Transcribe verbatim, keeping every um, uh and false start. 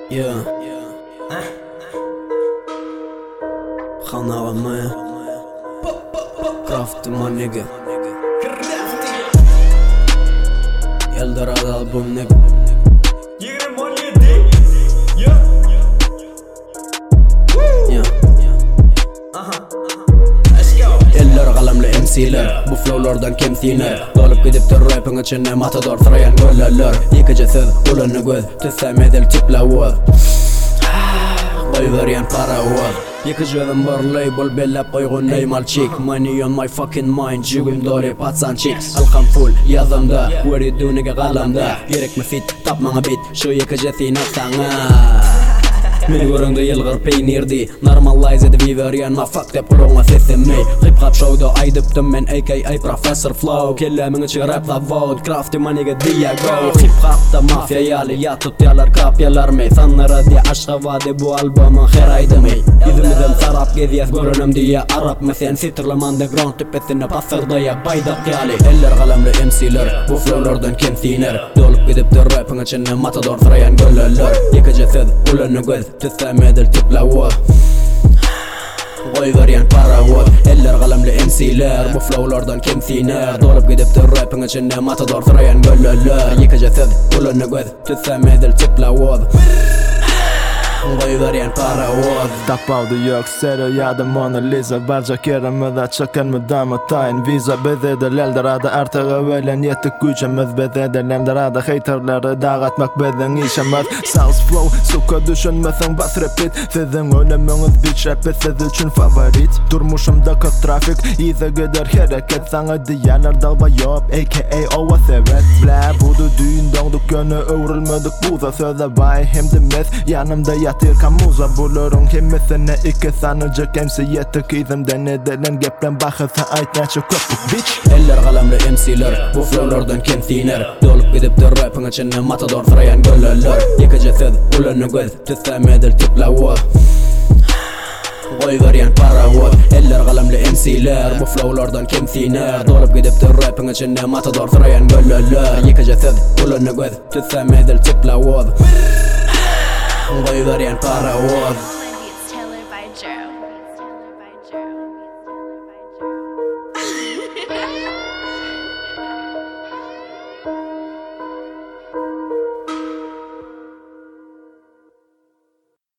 Yeah. Khana man. Craft my nigga. Eldorado album nigga. yigirma on yedi. Yeah. Yeah. Aha. Let's go. Eller qalamli M C'ler bu flowlardan kim tiner Dolib gidipti rapinga chinni matador thrayan go'llalar Yeki jasad ulanni go'z Tizsamedil tiplavod Qo'yvergan paravod Yeki jo'dim bor label bellab qo'ygunday malchik Money on my fucking mind Jugim dori patsanchik Alqam full yazimda Veriduniga qalamda Gerekmi fit tapmanga bit Shu yeki jathina tanga Min görüngde yılgır peynirdi Normalize edip yiveriyen ma fuck dep kulağına sesimi Hip hop show'da aydıptım men A K A Professor Flow Kellemin içi rap la vod Crafty maniga Diego Hip hop'ta mafya yali ya tutyalar kapyalar mey Sanlara diye aşka vadi bu albumun heraydı mey Yüzümüzden sarap geziyaz görünüm diye Arap mesen sitirlim underground tüpesine basırda ya baydak yali Eller qalamli M C'ler bu flowlardan kim tiner Dolup gidipti rapin içine matador thrayan gölleler Yeki jasad ulanni göz Tizsamedil tiplavod Qo'yvergan paravod Eller qalamli M C'ler bu flowlardan kim tiner Dolib gidipti rapin içinde matador thrayan gölleler Yeki jasad ulanni göz Tizsamedil tiplavod Qo'yvergan paravod Tapavdi yok sero yada Mona Lisa Barcha keramida chiqanmidami tayin viza Bizedil Eldorado artig'i bilan yetdik kuchimiz Bizedil Eldorado haterlari dag'atmak bizning ishimiz South flow suka düşünmasang bas repeat Sizin o'limingiz bitch rapi siz uchun favorit Turmushimda ko'p trafik izi gider harakat Sana diyalar dag'ba yop A K A ova sevet Bla budu düğündon dükkanı o'rilmadik buza So'za bay hem demes yanımda yatir kamuza Bulurun kimisine iki sanıcık M C yetik izimden edilen geplen bahısa aytnaçı köpük bitch Eller qalamli M C'ler bu flowlardan kim tiner Dolib gidipti rapin içine matador thrayan gölleler Yeki jasad ulanni göz Tizsamedil tiplavod Qo'yvergan paravod Eller qalamli M C'ler bu flowlardan kim tiner Dolib gidipti rapin içine matador thrayan gölleler Yeki jasad ulanni göz Tizsamedil tiplavod Qo'yvergan paravod All my beats tailored by Joe.